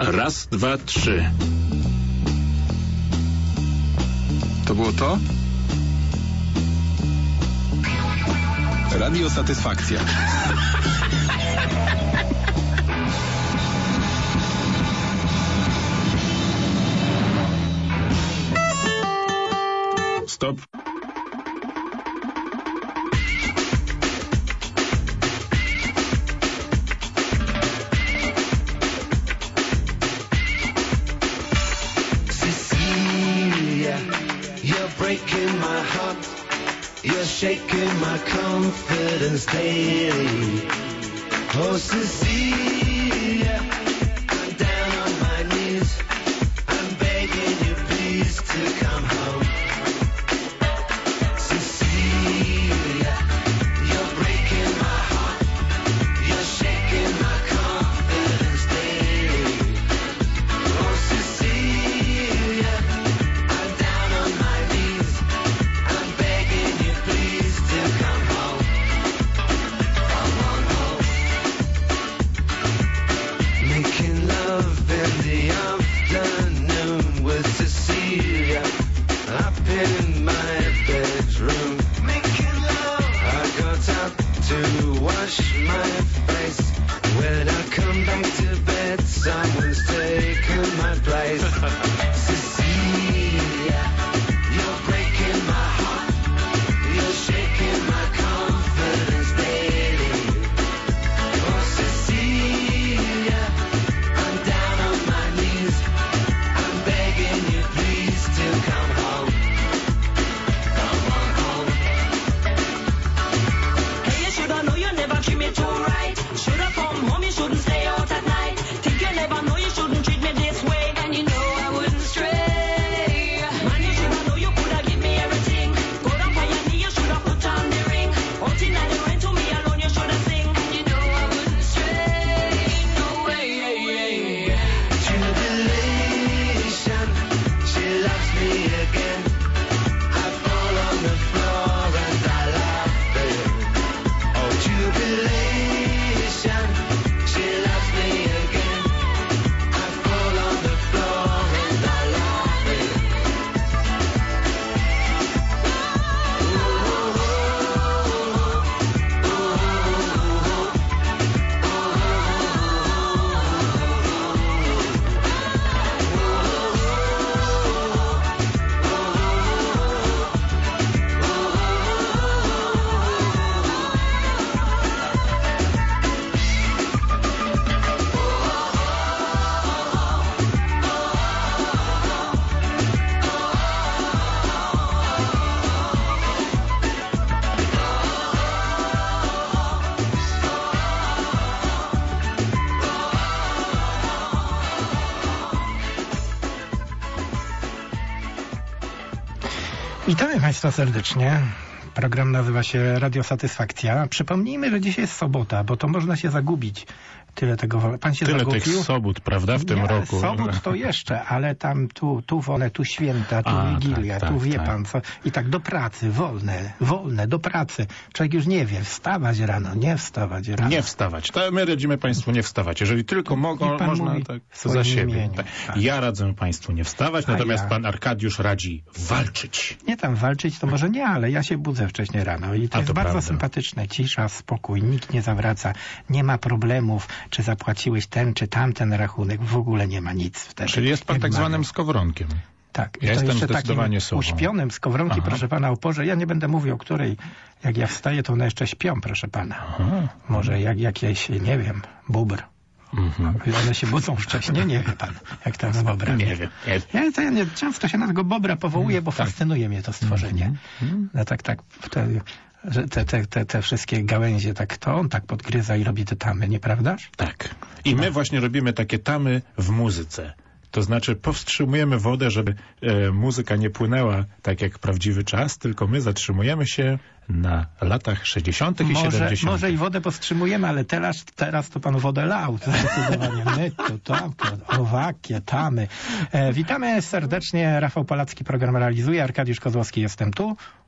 Raz, dwa, trzy. To było to? Radio Satysfakcja. Stop. Cecilia, you're breaking my heart. You're shaking my confidence daily. Oh, Cecilia, I'm down on my knees. I'm begging you, please, to come home. Cecilia, you're breaking my heart. You're shaking my confidence daily. Oh, Cecilia, I'm down on my knees. I'm begging you, please, to come home. Come on home. Making love in the afternoon with Cecilia up in my bedroom. Making love. I got up to wash my face. When I come back to bed, someone's taken my place. Cecilia, you're breaking my heart. You're shaking my confidence daily. Oh, Cecilia, I'm down on my knees. I'm begging you, please, to come home. Come on home. Hey, you shoulda know you never treat me too right. Shoulda come home, you shouldn't stay out at night. Think you never know you shouldn't treat me this way. And you know I wouldn't stray. Man, you shoulda know you coulda give me everything. Go down on your knee, you shoulda put on the ring. Out in the rain to me alone, you shoulda sing. And you know I wouldn't stray. No way. Jubilation, she loves me again. I fall on the floor and I laugh it. Oh, jubilation, she loves me again. I fall on the floor and I laugh it. Witamy Państwa serdecznie. Program nazywa się Radio Satysfakcja. Przypomnijmy, że dzisiaj jest sobota, bo to można się zagubić. Tyle tego, pan się Tyle zagubił. tych sobót, prawda, w tym Nie, roku. Sobot to jeszcze, ale tam tu wolne, tu święta, tu Wigilia, tak, tu wie tak. pan co. I tak do pracy, wolne, do pracy. Człowiek już nie wie, wstawać rano, nie wstawać rano. Nie wstawać. To my radzimy Państwu nie wstawać. Jeżeli tylko mogą, I pan można mówi tak w swoim za siebie. imieniu, Tak. tak. Ja radzę Państwu nie wstawać, A natomiast ja? Pan Arkadiusz radzi walczyć. Nie tam walczyć, to może nie, ale ja się budzę wcześniej rano i to A jest to bardzo prawda. sympatyczne. Cisza, spokój, nikt nie zawraca, nie ma problemów, czy zapłaciłeś ten, czy tamten rachunek, w ogóle nie ma nic wtedy. Czyli jest Pan Jak tak mamy. zwanym skowronkiem. Tak, Ja to jestem jeszcze zdecydowanie takim sobą. uśpionym z kowronki, Aha. proszę pana, o porze. Ja nie będę mówił, o której, jak ja wstaję, to one jeszcze śpią, proszę pana. Aha. Może jak jakiś, nie wiem, bóbr. Mhm. One się budzą wcześniej, nie wie pan, jak tam z bobrem. Nie wiem. Ja często się na tego bobra powołuję, bo fascynuje mnie to stworzenie. No tak, że te wszystkie gałęzie, tak to on tak podgryza i robi te tamy, nieprawdaż? Tak. I my właśnie robimy takie tamy w muzyce. To znaczy powstrzymujemy wodę, żeby muzyka nie płynęła tak jak prawdziwy czas, tylko my zatrzymujemy się na latach 60. i 70. Może i wodę powstrzymujemy, ale teraz to pan wodę lał. Zdecydowanie my, to owakie, tamy. Witamy serdecznie. Rafał Palacki program realizuje. Arkadiusz Kozłowski jestem tu.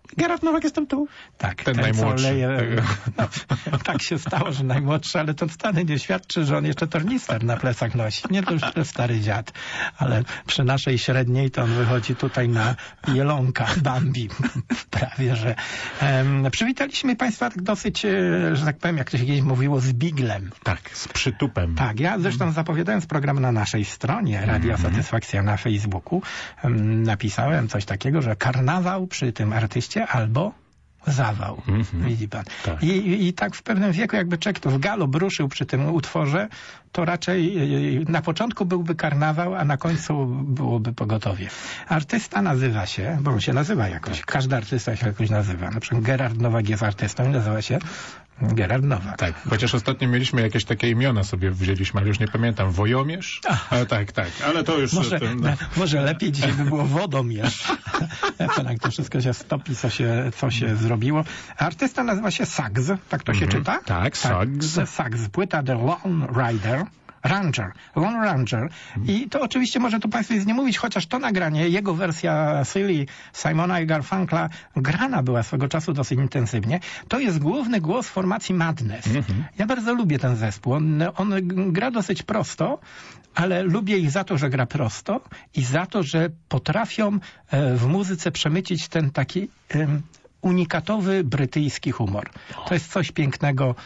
Gerard Nowak, jestem tu. Tak, Ten co najmłodszy. leje, no, tak się stało, że najmłodszy, ale to wcale nie świadczy, że on jeszcze tornister na plecach nosi. Nie, to już stary dziad, ale przy naszej średniej to on wychodzi tutaj na jelonka Bambi. Prawie, że. Przywitaliśmy Państwa tak dosyć, że tak powiem, jak to się kiedyś mówiło, z biglem. Tak, z przytupem. Tak, ja zresztą zapowiadając program na naszej stronie Radio Satysfakcja na Facebooku, napisałem coś takiego, że karnawał przy tym artyście albo zawał. Widzi pan. Tak. I tak w pewnym wieku, jakby człowiek to w galop ruszył przy tym utworze, to raczej na początku byłby karnawał, a na końcu byłoby pogotowie. Artysta nazywa się, bo on się nazywa jakoś, każdy artysta się jakoś nazywa. Na przykład Gerard Nowak jest artystą i nazywa się Gerard Nowak. Tak, chociaż ostatnio mieliśmy jakieś takie imiona sobie wzięliśmy, ale już nie pamiętam. Wojomierz? Ale tak, ale to już... Może lepiej dzisiaj by było Wodomierz. Jak to wszystko się stopi, co się zrobiło. Artysta nazywa się Sags, tak to się czyta? Tak, Sags. Sags, płyta The Lone Rider. Lone Ranger. I to oczywiście może to Państwu nic nie mówić, chociaż to nagranie, jego wersja Silly Simona i Garfunkla grana była swego czasu dosyć intensywnie. To jest główny głos formacji Madness. Ja bardzo lubię ten zespół. On gra dosyć prosto, ale lubię ich za to, że gra prosto i za to, że potrafią w muzyce przemycić ten taki unikatowy brytyjski humor. To jest coś pięknego,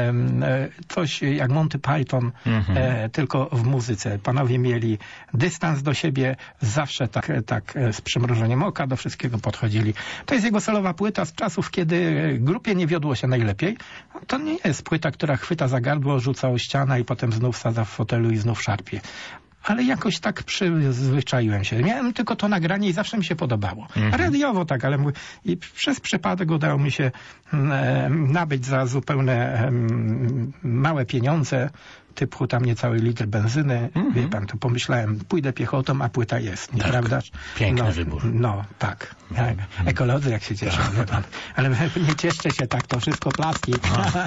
coś jak Monty Python, tylko w muzyce. Panowie mieli dystans do siebie, zawsze tak z przymrużeniem oka do wszystkiego podchodzili. To jest jego solowa płyta z czasów, kiedy grupie nie wiodło się najlepiej. To nie jest płyta, która chwyta za gardło, rzuca o ścianę i potem znów sadza w fotelu i znów szarpie. Ale jakoś tak przyzwyczaiłem się. Miałem tylko to nagranie i zawsze mi się podobało. Radiowo tak, ale i przez przypadek udało mi się nabyć za zupełnie małe pieniądze, typu tam niecały litr benzyny. Wie pan, to pomyślałem, pójdę piechotą, a płyta jest, nieprawdaż? Piękny wybór. No, tak. Ekolodzy jak się cieszą, wie pan. Ale nie cieszcie się tak, to wszystko plastik.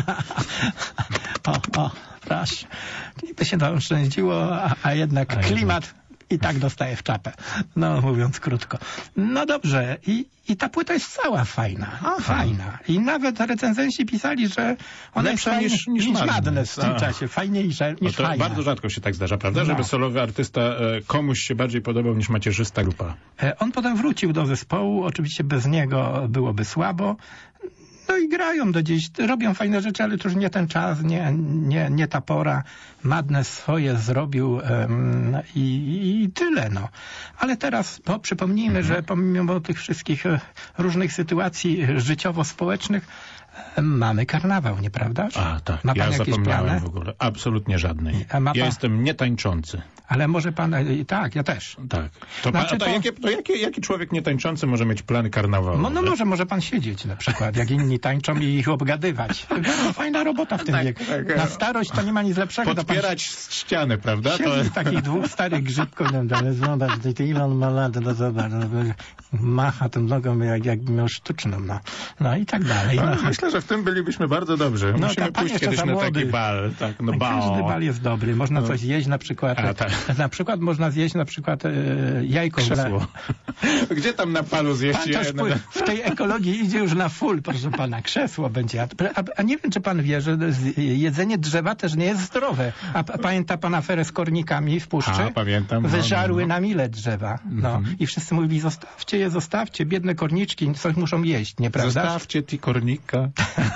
Proszę. Niby się zaoszczędziło, a jednak klimat i tak dostaje w czapę. No, mówiąc krótko. No dobrze. I ta płyta jest cała fajna. Fajna. I nawet recenzenci pisali, że ona jest fajniejsza niż Madness w tym czasie. Fajniejsza niż to fajna. Bardzo rzadko się tak zdarza, prawda? Żeby solowy artysta komuś się bardziej podobał niż macierzysta grupa. On potem wrócił do zespołu. Oczywiście bez niego byłoby słabo. No i grają do dziś, robią fajne rzeczy, ale to już nie ten czas, nie ta pora. Madness swoje zrobił i tyle, no. Ale teraz, przypomnijmy, że pomimo tych wszystkich różnych sytuacji życiowo-społecznych, mamy karnawał, nieprawdaż? Tak. Ma pan Ja jakieś zapomniałem plany? w ogóle. Absolutnie żadnej. Ja jestem nietańczący. Ale może pan... Tak, ja też. Tak. Jaki człowiek nietańczący może mieć plany karnawałowe? No może pan siedzieć na przykład, jak inni tańczą i ich obgadywać. Fajna robota w tym wieku. Na starość to nie ma nic lepszego. Podpierać ścianę, prawda? Siedzi takich dwóch starych grzybków, zobacz, Elon ma lat, zobacz, macha tą nogą, jakby miał sztuczną, no i tak dalej. Myślę, że w tym bylibyśmy bardzo dobrzy. Musimy pójść kiedyś na taki bal. Tak, każdy bal jest dobry. Można coś jeść na przykład. Na przykład można zjeść jajko. Krzesło. Gdzie tam na palu zjeść? W tej ekologii idzie już na full, proszę pana. Krzesło będzie. A nie wiem, czy pan wie, że jedzenie drzewa też nie jest zdrowe. A pamięta pan aferę z kornikami w puszczy? Pamiętam. Wyżarły na mile drzewa. I wszyscy mówili, zostawcie, biedne korniczki, coś muszą jeść, nieprawda? Zostawcie ti kornika.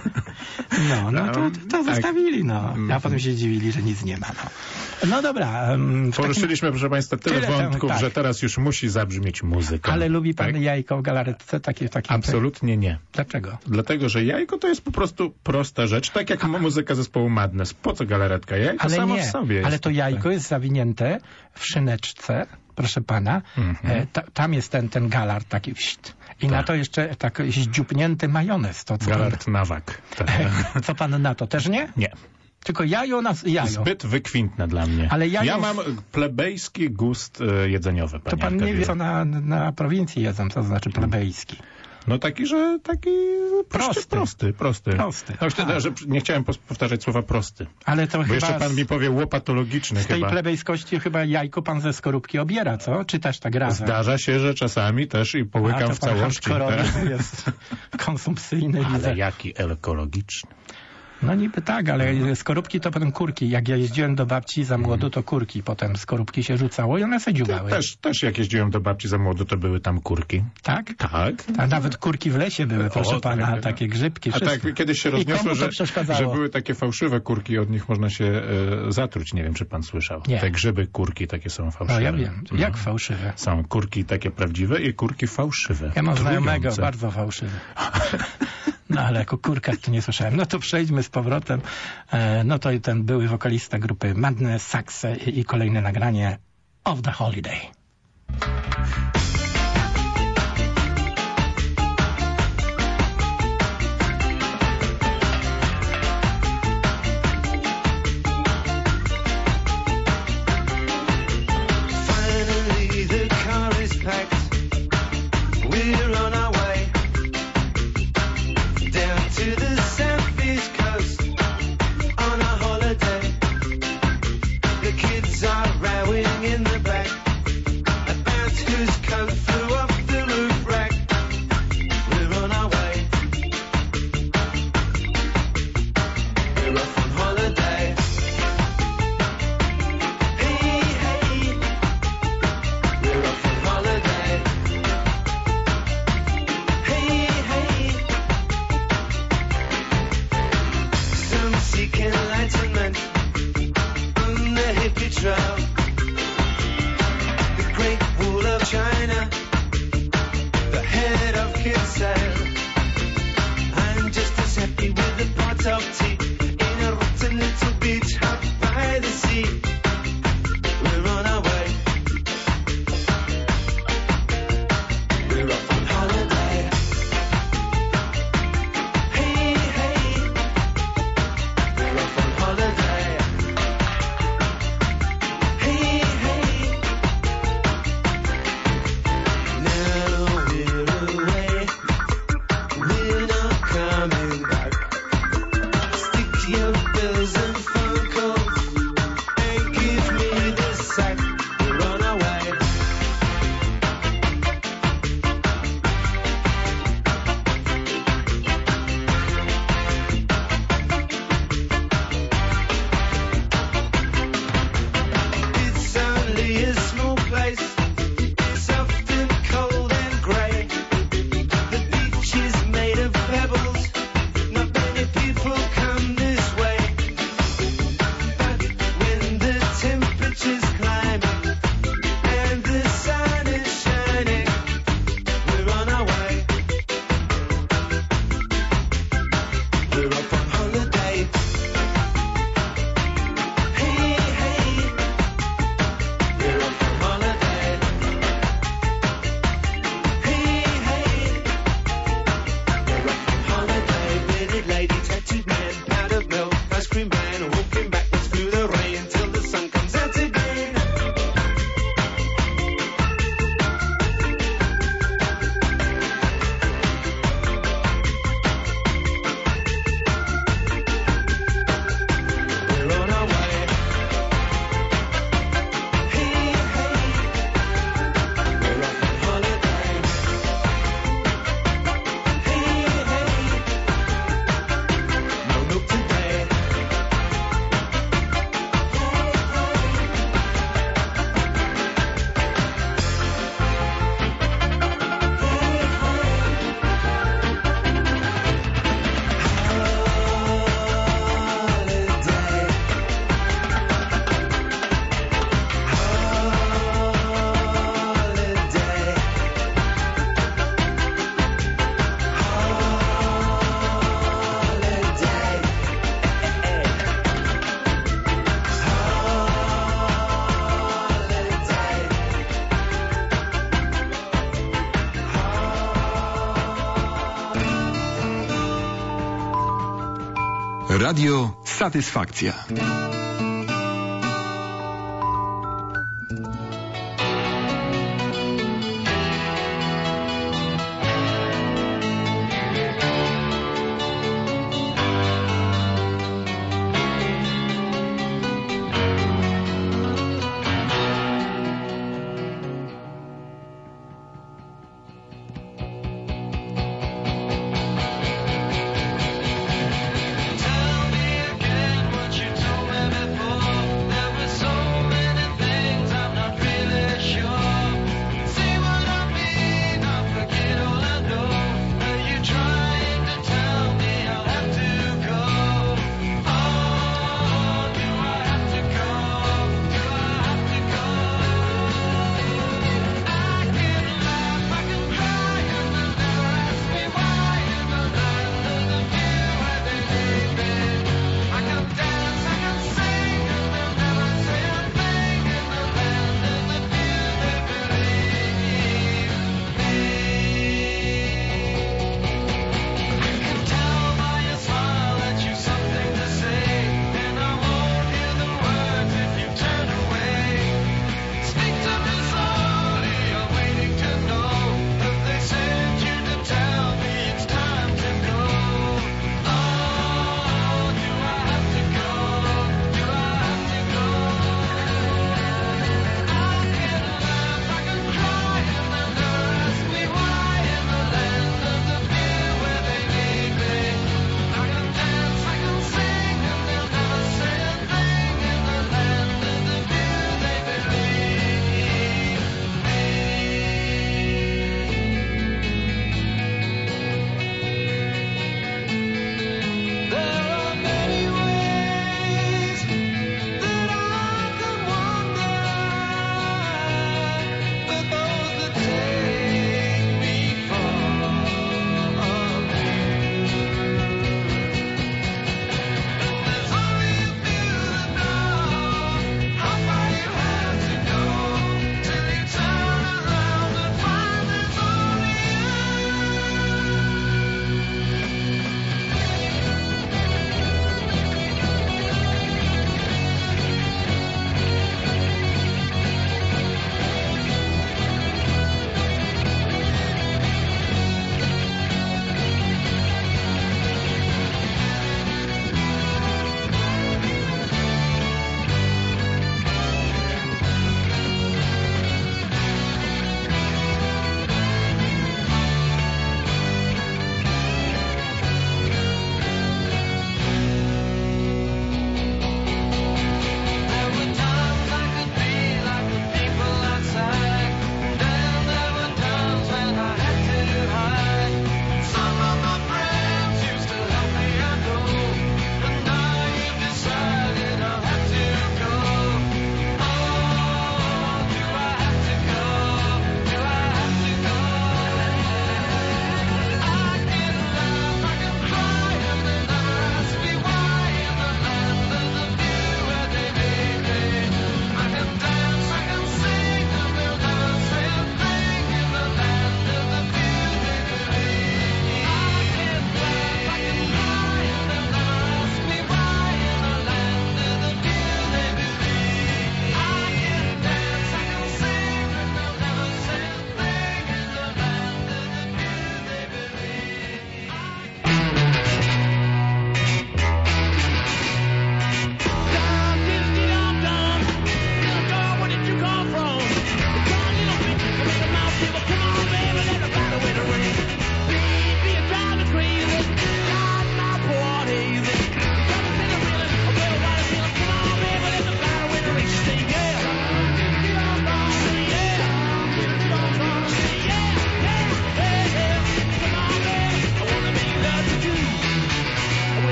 To zostawili, A potem się dziwili, że nic nie ma, No dobra. Poruszyliśmy, proszę państwa, tyle wątków, że teraz już musi zabrzmieć muzyka. Ale lubi pan jajko w galaretce? Absolutnie nie. Dlaczego? Dlatego, że jajko to jest po prostu prosta rzecz, tak jak muzyka zespołu Madness. Po co galaretka? Jajko samo w sobie jest. Ale to jajko jest zawinięte w szyneczce, proszę pana. Tam jest ten galard taki i na to jeszcze tak zdziupnięty majonez. Galard Nowak. Co pan na to? Też nie? Nie. Tylko jajo. Zbyt wykwintne dla mnie. Ale ja mam plebejski gust jedzeniowy. To pan nie wie, co na prowincji jedzą, co znaczy plebejski. No taki prosty. Prosty. No, wtedy, że nie chciałem powtarzać słowa prosty. Ale to Bo chyba jeszcze pan mi powie łopatologiczny z tej chyba. plebejskości chyba jajko pan ze skorupki obiera, co? Czy też tak razem? Zdarza się, że czasami też i połykam w całości. Jest konsumpcyjny. Ale jaki ekologiczny. No niby tak, ale skorupki to potem kurki. Jak ja jeździłem do babci za młodu, to kurki. Potem skorupki się rzucało i one se dziubały. Też jak jeździłem do babci za młodu, to były tam kurki. Tak? Tak. A nawet kurki w lesie były, proszę pana, tak. takie grzybki, A wszystko. tak kiedyś się I komu rozniosło, to że przeszkadzało? były takie fałszywe kurki i od nich można się zatruć. Nie wiem, czy pan słyszał. Nie. Te grzyby, kurki takie są fałszywe. No ja wiem. Jak fałszywe? Są kurki takie prawdziwe i kurki fałszywe. Ja mam znajomego, Trujące. bardzo fałszywy. No ale jako kurkach to nie słyszałem. No to przejdźmy z powrotem. No to i ten były wokalista grupy Madness Saxe i kolejne nagranie Of the Holiday. Finally, the car is packed. We're on our way down to the southeast coast on a holiday. The kids are rowing in the back about who's come through off the roof rack. We're on our way. We're off on holiday. Hey, hey. We're off on holiday. Hey, hey. Some seek enlightenment on the hippie trail. The Great Wall of China, the head of Kinsale. I'm just as happy with a pot of tea in a rotten little beach hut by the sea. We're on our way. We're off on holiday. Hey, hey. We're off on holiday. Hey, hey. Now we're away. We're not coming back. Stick to your bills and phone calls and give me the sack. We're on our way. It's only a small place, soft and cold and grey. The beach is made of pebbles, not many people come this way. But when the temperature's climbing and the sun is shining, we're on our way. We're off on holiday. Hey, hey. We're off on holiday. Hey, hey. We're off on holiday. Bearded lady, tattooed man, pound of milk, ice cream man, walking backwards through the rain till the sun comes out again. We're on our way. Hey, hey. We're off on holiday. Hey, hey. No milk today. Holiday. Holiday. Holiday. Holiday. Radio Satysfakcja.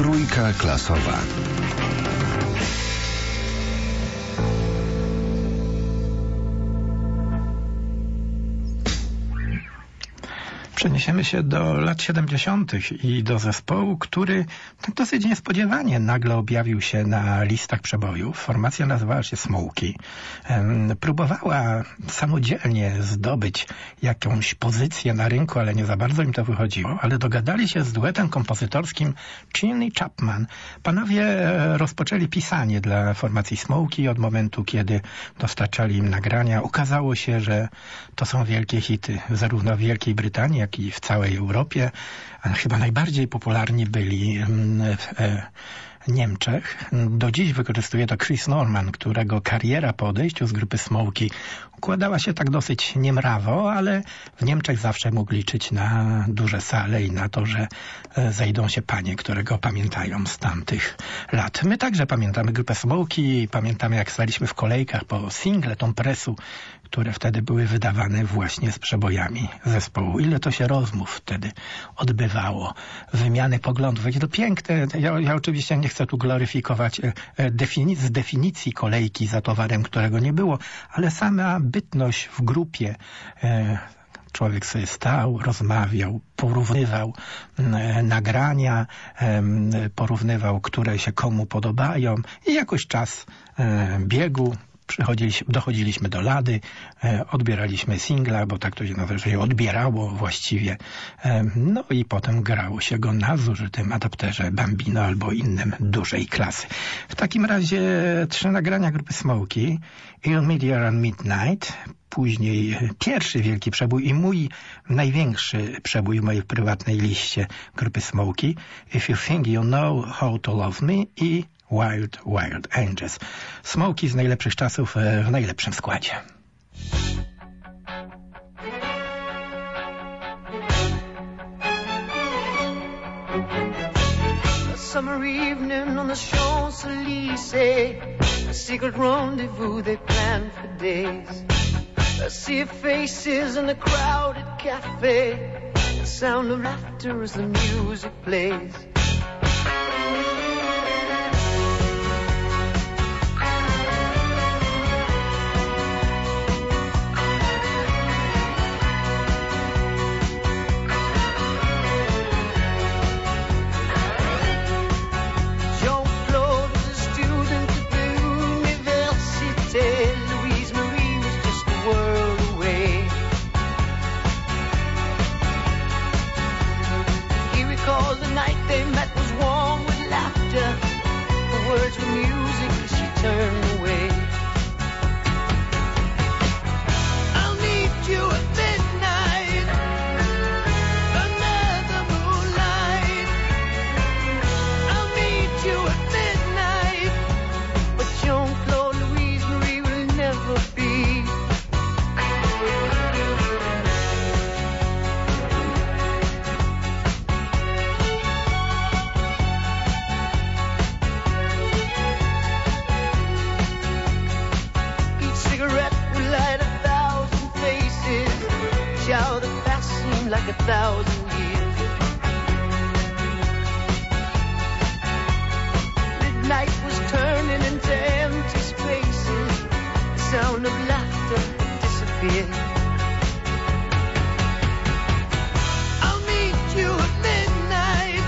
Trójka klasowa. Przeniesiemy się do lat 70. i do zespołu, który tak dosyć niespodziewanie nagle objawił się na listach przebojów. Formacja nazywała się Smokey. Próbowała samodzielnie zdobyć jakąś pozycję na rynku, ale nie za bardzo im to wychodziło, ale dogadali się z duetem kompozytorskim Chin i Chapman. Panowie rozpoczęli pisanie dla formacji Smokey od momentu, kiedy dostarczali im nagrania. Okazało się, że to są wielkie hity, zarówno w Wielkiej Brytanii, jak i w całej Europie. Chyba najbardziej popularni byli w Niemczech. Do dziś wykorzystuje to Chris Norman, którego kariera po odejściu z grupy Smokey układała się tak dosyć niemrawo, ale w Niemczech zawsze mógł liczyć na duże sale i na to, że zejdą się panie, które go pamiętają z tamtych lat. My także pamiętamy grupę Smokey, pamiętamy jak staliśmy w kolejkach po single Tom Pressu, które wtedy były wydawane właśnie z przebojami zespołu. Ile to się rozmów wtedy odbywało, wymiany poglądów. Jakie to piękne. Ja oczywiście nie chcę tu gloryfikować z definicji kolejki za towarem, którego nie było, ale sama bytność w grupie. Człowiek sobie stał, rozmawiał, porównywał nagrania, porównywał, które się komu podobają i jakoś czas biegł. Dochodziliśmy do Lady, odbieraliśmy singla, bo tak to się nazywa, że je odbierało właściwie. No i potem grało się go na zużytym adapterze Bambino albo innym dużej klasy. W takim razie 3 nagrania grupy Smokey, Il Meteor and Midnight, później pierwszy wielki przebój i mój największy przebój w mojej prywatnej liście grupy Smokey, If You Think You Know How to Love Me i Wild Wild Angels. Smokey z najlepszych czasów w najlepszym składzie. A summer evening on the Champs-Élysées, a secret rendezvous they planned for days. A sea of faces in a crowded cafe, the sound of laughter as the music plays. Like 1,000 years. Midnight was turning into empty spaces. The sound of laughter had disappeared. I'll meet you at midnight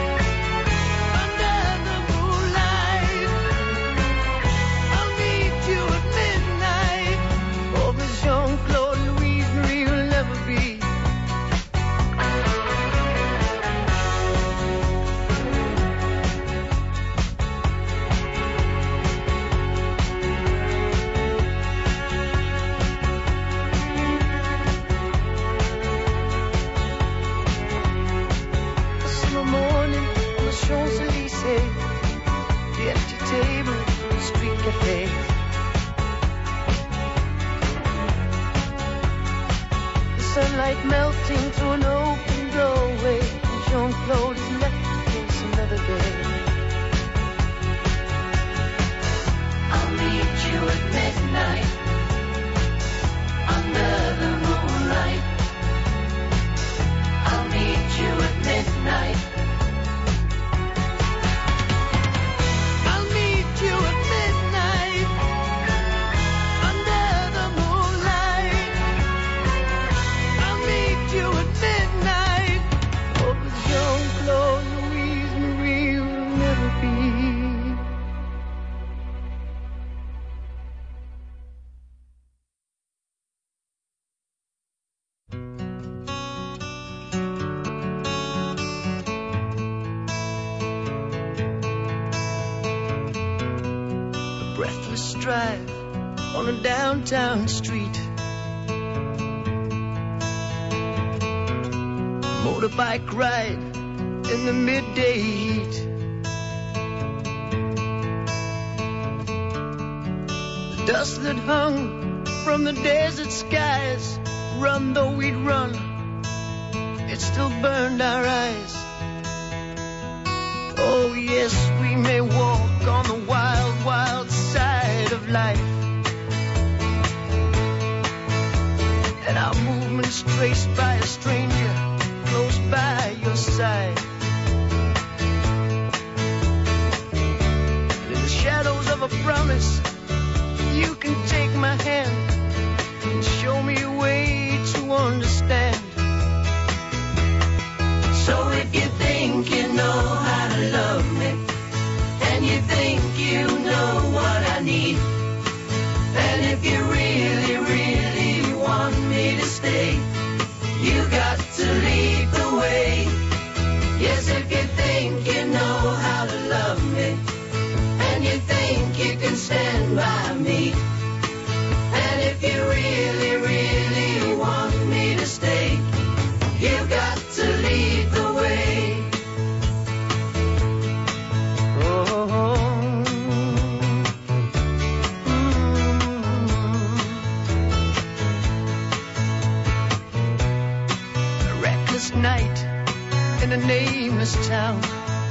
under the moonlight. I'll meet you at midnight. Oh, Miss Jean-Claude Louise Marie will never be. Champs-Élysées, the empty table, the street cafes. The sunlight melting through an open doorway, and Jean-Claude is left to face another day. I'll meet you at midnight, under the moonlight. I'll meet you at midnight. drive on a downtown street. Motorbike ride in the midday heat. The dust that hung from the desert skies, run though we'd run, it still burned our eyes. Oh yes, we may walk on the wild, wild side of life, and our movements traced by a stranger close by your side. And in the shadows of a promise, you can take my hand and show me a way to understand. So if you think you know how to love me, and you think you know what I need, and if you really, really want me to stay, you got to lead the way. Yes, if you think you know how to love me, and you think you can stand by me, and if you really, really want me to stay, you got to lead the way. A reckless night in a nameless town.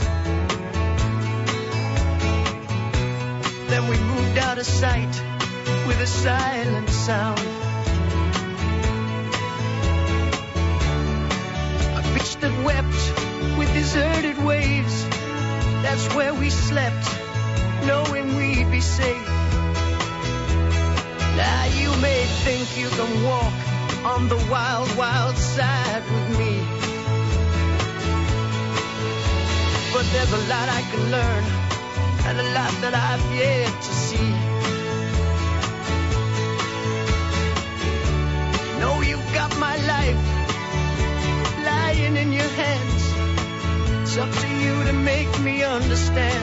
Then we moved out of sight with a silent sound. A beach that wept with deserted waves, that's where we slept, knowing we'd be safe. Now you may think you can walk on the wild, wild side with me, but there's a lot I can learn, and a lot that I've yet to see. You know you've got my life lying in your hands. It's up to you to make me understand.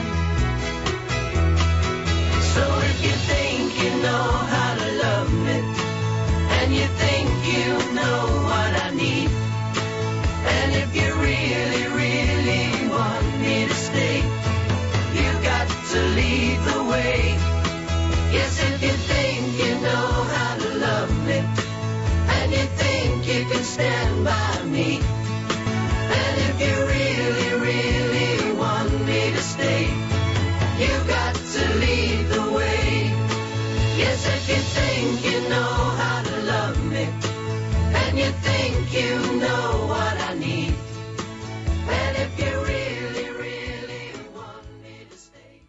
So if you think you know how to love me, and you think you know what I need, and if you really, really want me to stay, you got to lead the way. Yes, if you think you know how to love me, and you think you can stand by me, and if you really, really want me to stay, you got to lead the way. Yes, if you think you know how to love me, and you think you know what I need, and if you really, really want me to stay.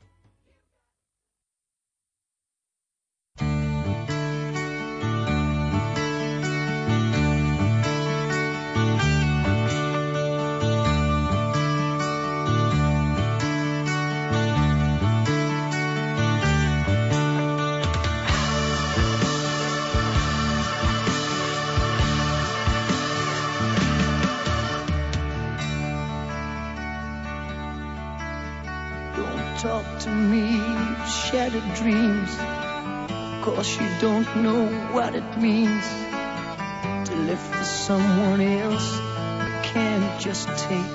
Talk to me of shattered dreams, 'cause you don't know what it means to live for someone else you can't just take.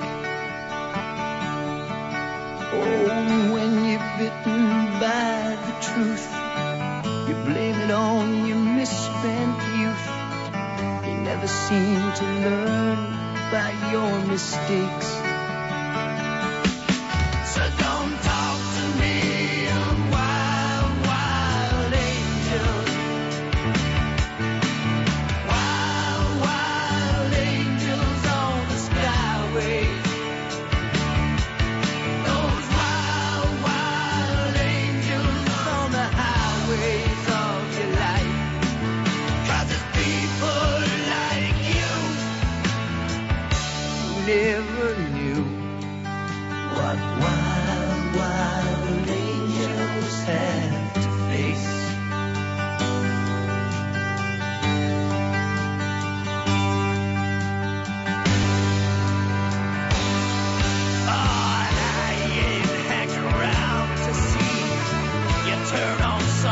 Oh, when you're bitten by the truth, you blame it on your misspent youth. You never seem to learn by your mistakes. So don't talk to me of wild, wild angels. Wild, wild angels on the skyway. Those wild, wild angels on the highways of your life. 'Cause it's people like you who never knew what wild, wild angels have to face. Oh, and I ain't hang around to see you turn on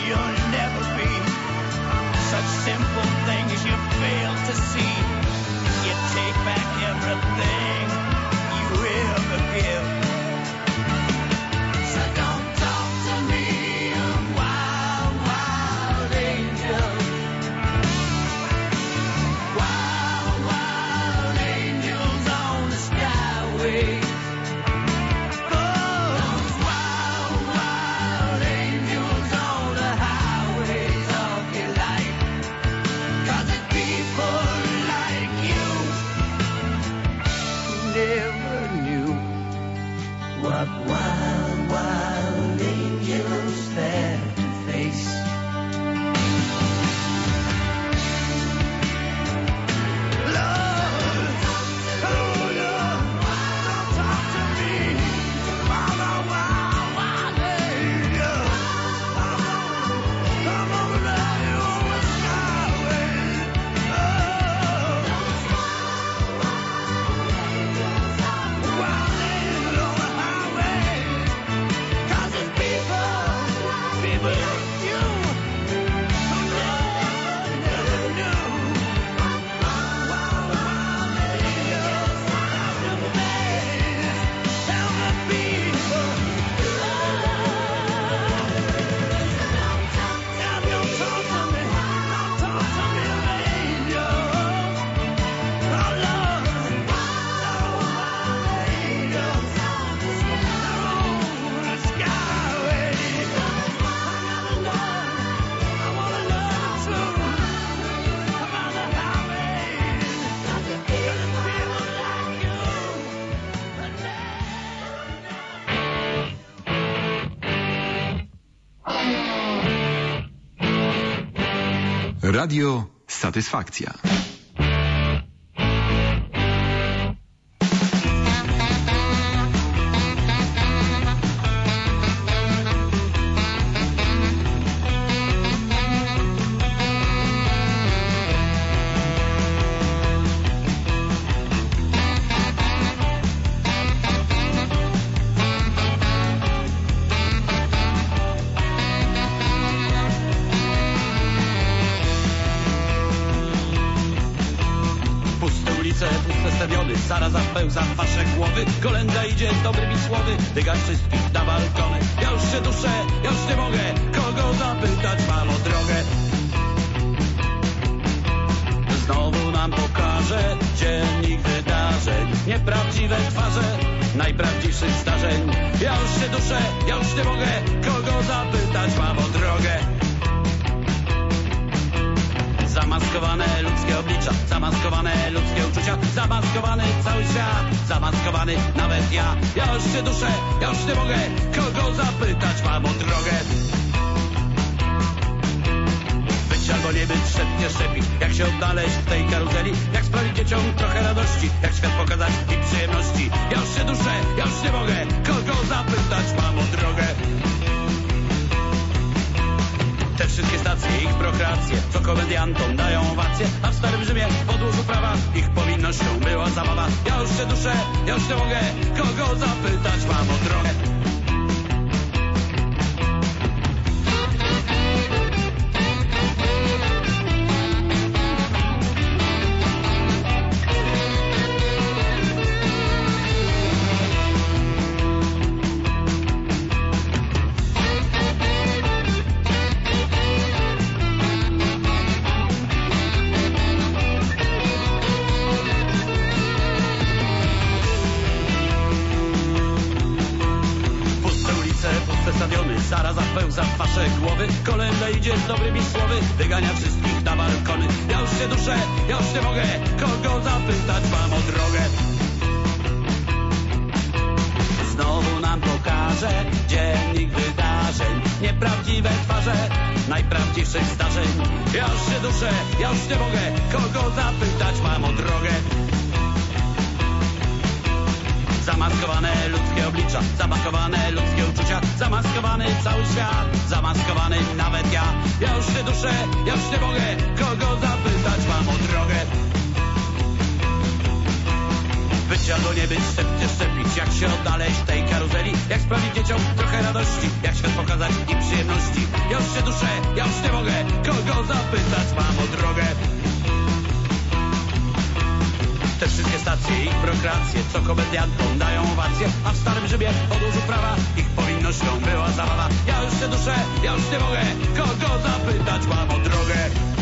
you'll never be. Such simple things you fail to see. You take back everything you ever give. So don't talk to me, wild, wild angel. Wild, wild angels on the skyway. Those wild, wild angels on the highways of your life. 'Cause it's people like you who never knew what wild, wild angels had to face. Lord, oh Lord, don't talk to me, wild, wild, wild angel. I'm gonna love you on the skyway. Oh, wild angel on the highway. 'Cause it's people like you who never knew. Wild, wild angels have to face. Tell the people. Now don't talk to me, angel. Oh Lord, angels on the skyway. I wanna love too. I'm on the highway. 'Cause it's people like you that Radio Satysfakcja. Puste ulice, puste stadiony, Sara zapełza w wasze głowy. Kolenda idzie z dobrymi słowy, dyga wszystkich na balkony. Ja już się duszę, ja już nie mogę, kogo zapytać mam o drogę. Znowu nam pokaże dziennik wydarzeń, nieprawdziwe twarze najprawdziwszych zdarzeń. Ja już się duszę, ja już nie mogę, kogo zapytać mam o drogę. Zamaskowane ludzkie oblicza, zamaskowane ludzkie uczucia, zamaskowany cały świat, zamaskowany nawet ja. Ja już się duszę, ja już nie mogę, kogo zapytać mam o drogę. Być albo nie być, szepnie szepik, jak się odnaleźć w tej karuzeli, jak sprawić dzieciom trochę radości, jak świat pokazać i przyjemności. Ja już się duszę, ja już nie mogę, kogo zapytać mam o drogę. Te wszystkie stacje, ich prokreacje, co komediantom dają owacje, a w Starym Rzymie w podłożu prawa ich powinnością była zabawa. Ja już się duszę, ja już nie mogę, kogo zapytać mam o drogę. Sara zapełza w wasze głowy, kolenda idzie z dobrymi słowy, wygania wszystkich na balkony. Ja już się duszę, ja już nie mogę, kogo zapytać mam o drogę. Znowu nam pokaże dziennik wydarzeń, nieprawdziwe twarze najprawdziwszych zdarzeń. Ja już się duszę, ja już nie mogę, kogo zapytać mam o drogę. Zamaskowane ludzkie oblicza, zamaskowane ludzkie uczucia, zamaskowany cały świat, zamaskowany nawet ja. Ja już się duszę, ja już nie mogę, kogo zapytać mam o drogę. Być być albo nie być, szepcie szczepić. Jak się odnaleźć w tej karuzeli, jak sprawić dzieciom trochę radości, jak świat pokazać im przyjemności. Ja już się duszę, ja już nie mogę, kogo zapytać mam o drogę. Te wszystkie stacje, ich prokracje, co komediantom dają owacje, a w starym Rzymie podłożu prawa ich powinnością była zabawa. Ja już się duszę, ja już nie mogę, kogo zapytać mam o drogę.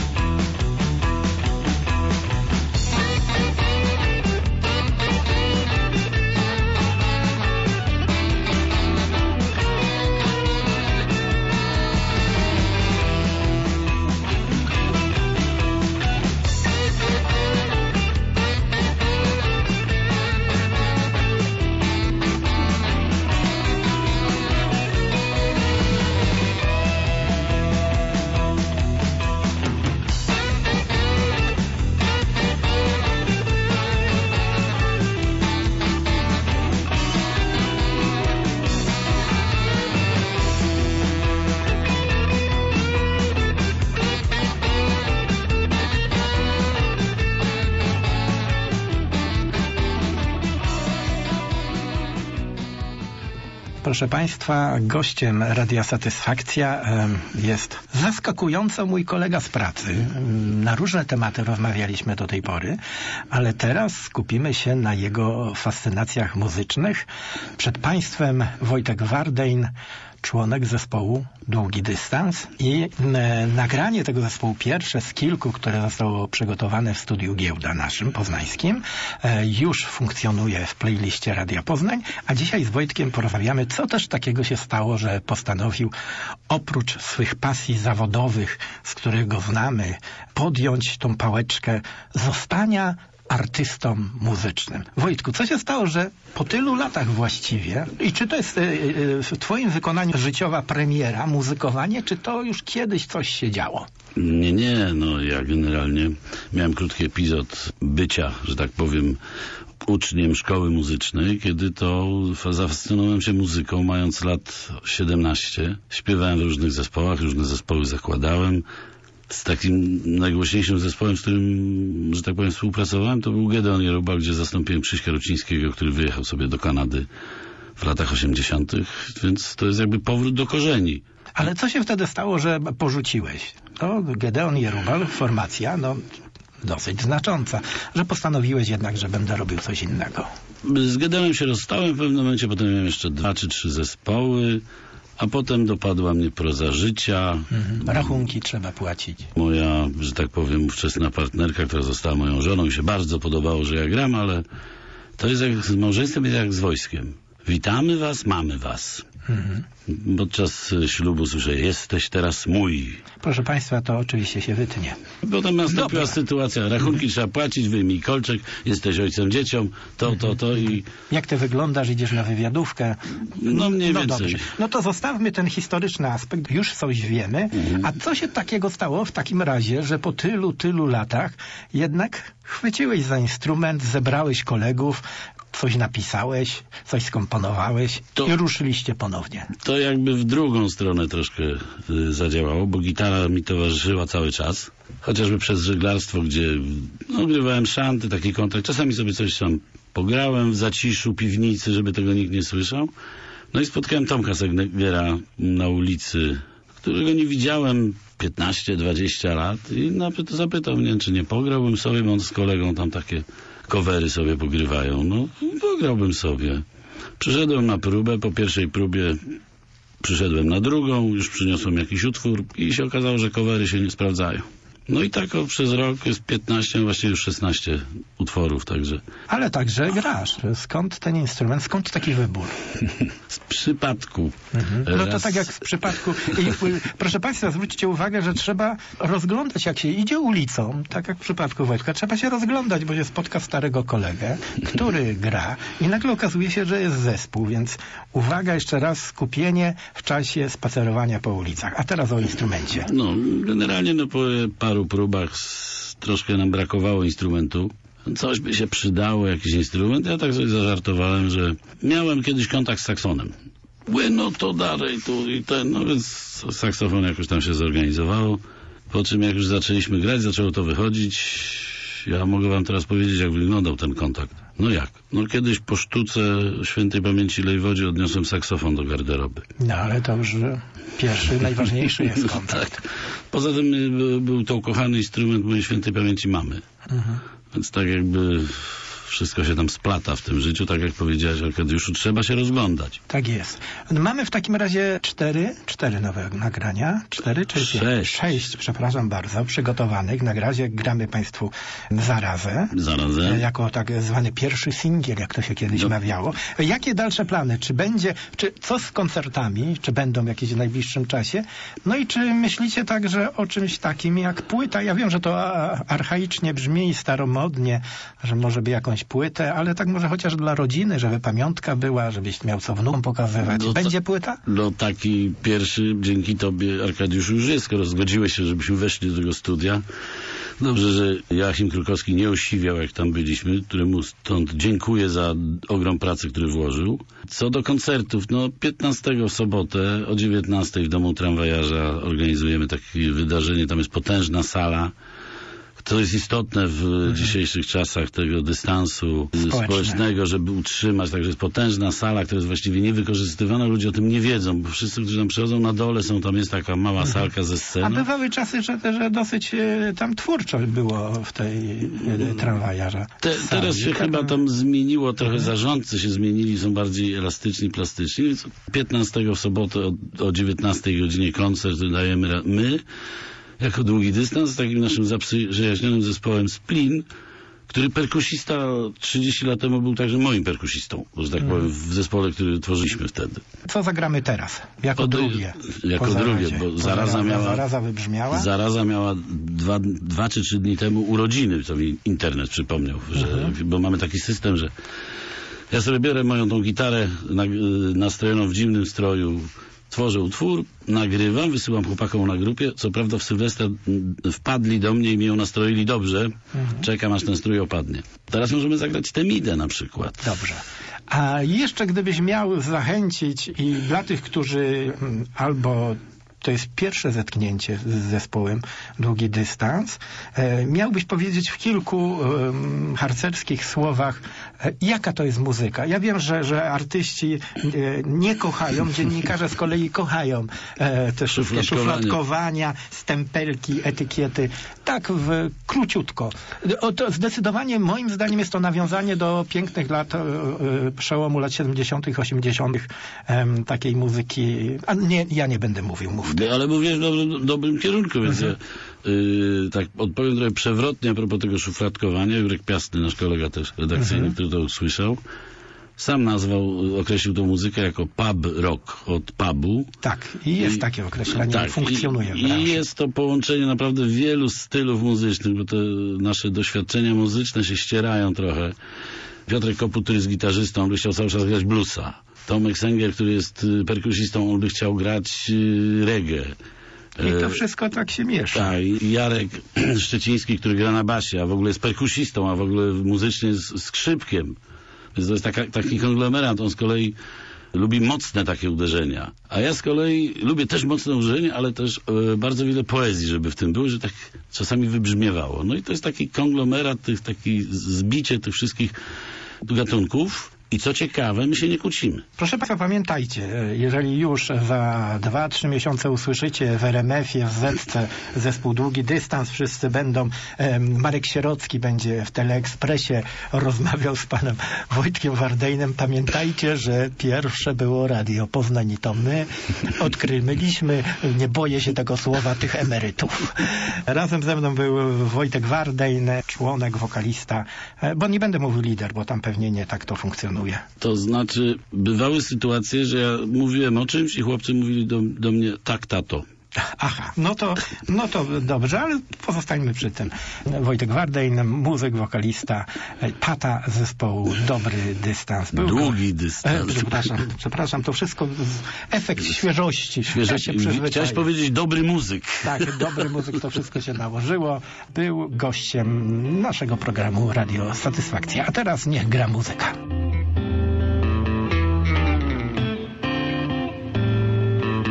Proszę Państwa, gościem Radia Satysfakcja jest zaskakująco mój kolega z pracy. Na różne tematy rozmawialiśmy do tej pory, ale teraz skupimy się na jego fascynacjach muzycznych. Przed Państwem Wojtek Wardejn, członek zespołu Długi Dystans i nagranie tego zespołu, pierwsze z kilku, które zostało przygotowane w studiu Giełda naszym, poznańskim, już funkcjonuje w playliście Radia Poznań, a dzisiaj z Wojtkiem porozmawiamy, co też takiego się stało, że postanowił oprócz swych pasji zawodowych, z których go znamy, podjąć tą pałeczkę zostania artystą muzycznym. Wojtku, co się stało, że po tylu latach właściwie, i czy to jest w twoim wykonaniu życiowa premiera, muzykowanie, czy to już kiedyś coś się działo? Nie, no ja generalnie miałem krótki epizod bycia, że tak powiem, uczniem szkoły muzycznej, kiedy to zafascynowałem się muzyką, mając lat 17. Śpiewałem w różnych zespołach, różne zespoły zakładałem. Z takim najgłośniejszym zespołem, z którym, że tak powiem, współpracowałem, to był Gedeon Jerubal, gdzie zastąpiłem Krzyśka Rucińskiego, który wyjechał sobie do Kanady w latach 80., więc to jest jakby powrót do korzeni. Ale co się wtedy stało, że porzuciłeś? To Gedeon Jerubal, formacja, no dosyć znacząca, że postanowiłeś jednak, że będę robił coś innego. Z Gedeonem się rozstałem w pewnym momencie, potem miałem jeszcze 2 czy 3 zespoły, a potem dopadła mnie proza życia. Rachunki trzeba płacić. Moja, że tak powiem, ówczesna partnerka, która została moją żoną, mi się bardzo podobało, że ja gram, ale to jest jak z małżeństwem, jest jak z wojskiem. Witamy was, mamy was. Podczas ślubu słyszę, jesteś teraz mój. Proszę Państwa, to oczywiście się wytnie. Potem nastąpiła sytuacja, rachunki trzeba płacić, wyjmij kolczek, jesteś ojcem dzieciom, to i... Jak ty wyglądasz, idziesz na wywiadówkę? No mniej więcej. Dobrze. No to zostawmy ten historyczny aspekt, już coś wiemy. A co się takiego stało w takim razie, że po tylu latach jednak chwyciłeś za instrument, zebrałeś kolegów, coś napisałeś, coś skomponowałeś i ruszyliście ponownie. To jakby w drugą stronę troszkę zadziałało, bo gitara mi towarzyszyła cały czas. Chociażby przez żeglarstwo, gdzie grywałem szanty, taki kontakt. Czasami sobie coś tam pograłem w zaciszu piwnicy, żeby tego nikt nie słyszał. No i spotkałem Tomka Segnera na ulicy, którego nie widziałem 15-20 lat i zapytał mnie, czy nie pograłbym sobie, bo on z kolegą tam takie covery sobie pogrywają. No, pograłbym sobie. Przyszedłem na próbę, po pierwszej próbie przyszedłem na drugą, już przyniosłem jakiś utwór i się okazało, że covery się nie sprawdzają. No i tak przez rok jest 15, właściwie już 16 utworów, także... Ale także grasz. Skąd ten instrument? Skąd taki wybór? Z przypadku. No to tak jak z przypadku. I, proszę Państwa, zwróćcie uwagę, że trzeba rozglądać, jak się idzie ulicą, tak jak w przypadku Wojtka, trzeba się rozglądać, bo się spotka starego kolegę, który gra i nagle okazuje się, że jest zespół, więc uwaga, jeszcze raz, skupienie w czasie spacerowania po ulicach. A teraz o instrumencie. No, generalnie po paru próbach troszkę nam brakowało instrumentu. Coś by się przydało, jakiś instrument. Ja tak sobie zażartowałem, że miałem kiedyś kontakt z saksonem. No to dalej, tu i ten, no więc saksofon jakoś tam się zorganizowało. Po czym jak już zaczęliśmy grać, zaczęło to wychodzić Ja mogę wam teraz powiedzieć, jak wyglądał ten kontakt. No jak? No kiedyś po sztuce świętej pamięci Lejwodzie odniosłem saksofon do garderoby. No ale to już pierwszy, najważniejszy jest kontakt. Tak. Poza tym był to ukochany instrument mojej świętej pamięci mamy. Więc tak jakby wszystko się tam splata w tym życiu, tak jak powiedziałeś, Arkadiuszu, trzeba się rozglądać. Tak jest. Mamy w takim razie cztery nowe nagrania. 4 czy 5? 6, przepraszam bardzo, przygotowanych. Na razie gramy Państwu Zarazę. Jako tak zwany pierwszy singiel, jak to się kiedyś mawiało. Jakie dalsze plany? Czy co z koncertami? Czy będą jakieś w najbliższym czasie? No i czy myślicie także o czymś takim jak płyta? Ja wiem, że to archaicznie brzmi, staromodnie, że może by jakąś płytę, ale tak może chociaż dla rodziny, żeby pamiątka była, żebyś miał co wnukom pokazywać. Będzie płyta? No taki pierwszy, dzięki tobie, Arkadiuszu, już jest, skoro zgodziłeś się, żebyśmy weszli do tego studia. Dobrze, że Joachim Krukowski nie osiwiał, jak tam byliśmy, któremu stąd dziękuję za ogrom pracy, który włożył. Co do koncertów, no 15 w sobotę o 19 w Domu Tramwajarza organizujemy takie wydarzenie, tam jest potężna sala. To jest istotne w dzisiejszych czasach tego dystansu społecznego, żeby utrzymać. Także jest potężna sala, która jest właściwie niewykorzystywana. Ludzie o tym nie wiedzą, bo wszyscy, którzy tam przychodzą na dole, tam jest taka mała salka ze sceną. A bywały czasy, że dosyć tam twórczo było w tej tramwajarza. Teraz się chyba tam zmieniło, trochę zarządcy się zmienili, są bardziej elastyczni, plastyczni. Więc 15 w sobotę o 19 godzinie koncert dajemy my, jako długi dystans, z takim naszym zaprzyjaźnionym zespołem Splin, który perkusista 30 lat temu był także moim perkusistą, że tak powiem, w zespole, który tworzyliśmy wtedy. Co zagramy teraz? Jako drugie, bo Zaraza wybrzmiała. Zaraza miała 2 czy 3 dni temu urodziny, co mi internet przypomniał, bo mamy taki system, że ja sobie biorę moją tą gitarę nastrojoną w dziwnym stroju, tworzę utwór, nagrywam, wysyłam chłopakom na grupie. Co prawda w Sylwestra wpadli do mnie i mnie ją nastroili dobrze. Czekam, aż ten strój opadnie. Teraz możemy zagrać Temidę na przykład. Dobrze. A jeszcze gdybyś miał zachęcić i dla tych, którzy albo to jest pierwsze zetknięcie z zespołem Długi Dystans, miałbyś powiedzieć w kilku harcerskich słowach, jaka to jest muzyka. Ja wiem, że artyści nie kochają, dziennikarze z kolei kochają te szufladkowania, stempelki, etykiety. Tak króciutko. To zdecydowanie moim zdaniem jest to nawiązanie do pięknych lat przełomu lat 70., 80. Takiej muzyki. A nie, ja nie będę mówił, mów. Ale mówię w dobrym kierunku, więc ja tak odpowiem trochę przewrotnie a propos tego szufladkowania. Jurek Piasny, nasz kolega też redakcyjny, który to usłyszał, sam określił tą muzykę jako pub rock, od pubu. Tak, i jest takie określenie, funkcjonuje. I jest to połączenie naprawdę wielu stylów muzycznych, bo te nasze doświadczenia muzyczne się ścierają trochę. Piotrek Koput, który jest gitarzystą, on by chciał cały czas grać bluesa. Tomek Sęgiel, który jest perkusistą, on by chciał grać reggae. I to wszystko tak się miesza. Tak, i Jarek Szczeciński, który gra na basie, a w ogóle jest perkusistą, a w ogóle muzycznie jest skrzypkiem. Więc to jest taki konglomerat. On z kolei lubi mocne takie uderzenia. A ja z kolei lubię też mocne uderzenia, ale też bardzo wiele poezji, żeby w tym było, że tak czasami wybrzmiewało. No i to jest taki konglomerat, taki zbicie tych wszystkich gatunków. I co ciekawe, my się nie kłócimy. Proszę Państwa, pamiętajcie, jeżeli już za 2-3 miesiące usłyszycie w RMF-ie, w Zetce zespół Długi Dystans, wszyscy będą, Marek Sierocki będzie w Teleekspresie rozmawiał z panem Wojtkiem Wardejnem. Pamiętajcie, że pierwsze było Radio Poznań i to my odkryliśmy, nie boję się tego słowa, tych emerytów. Razem ze mną był Wojtek Wardejn, członek, wokalista, bo nie będę mówił lider, bo tam pewnie nie tak to funkcjonuje. To znaczy, bywały sytuacje, że ja mówiłem o czymś i chłopcy mówili do mnie, tak, tato. Aha, no to dobrze, ale pozostańmy przy tym. Wojtek Wardejn, muzyk, wokalista, tata zespołu Dobry Dystans. Długi Dystans. Przepraszam, to wszystko efekt świeżości. Chciałeś powiedzieć dobry muzyk. Tak, dobry muzyk, to wszystko się nałożyło. Był gościem naszego programu Radio Satysfakcja. A teraz niech gra muzyka.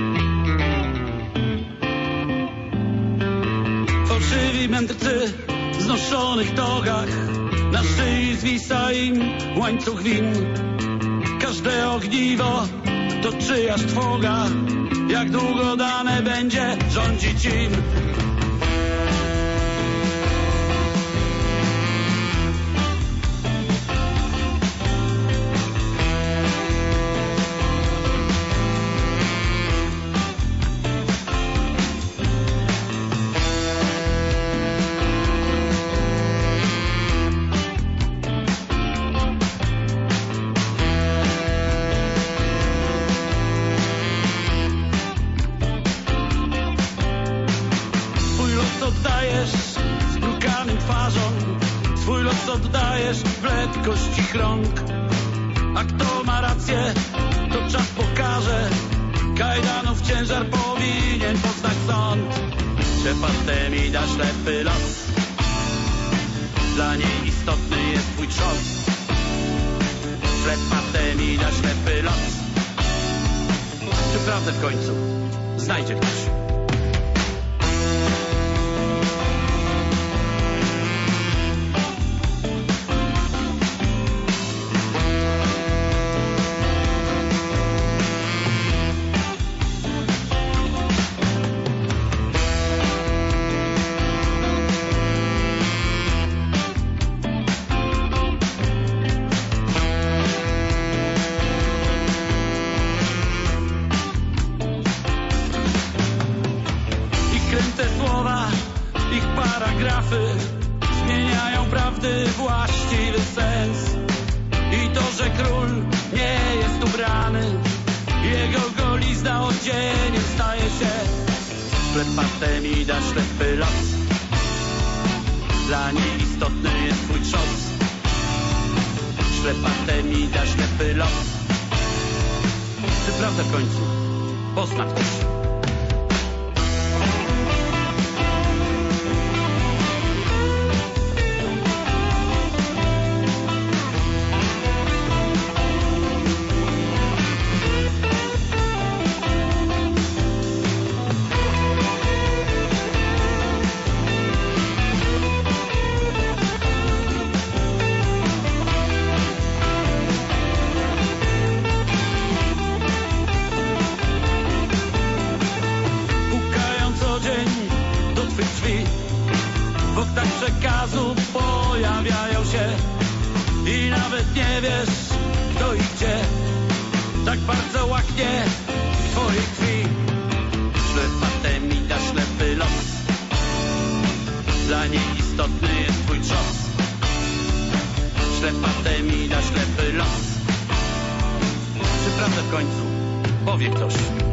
Fałszywi mędrcy znoszonych togach, na szyi zwisa im łańcuch win. Każde ogniwo to czyjaś trwoga, jak długo dane będzie rządzić im. Swój los oddajesz w letkość ich rąk. A kto ma rację, to czas pokaże. Kajdanów ciężar powinien poznać sąd. Szepastem da ślepy los. Dla niej istotny jest twój trząs. Szepastem da ślepy los. Czy prawdę w końcu znajdzie ktoś? Zmieniają prawdy właściwy sens. I to, że król nie jest ubrany, jego golizna odzieniem staje się. Szlepatem i da ślepy los. Dla niej istotny jest twój trząs. Szlepatem i da ślepy los. Czy prawda w końcu pozna ktoś? W oknach przekazu pojawiają się i nawet nie wiesz, kto i gdzie. Tak bardzo łaknie w twojej krwi. Szlepatem i da ślepy los. Dla niej istotny jest twój trząs. Szlepatem i da ślepy los. Czy prawdę w końcu powie ktoś?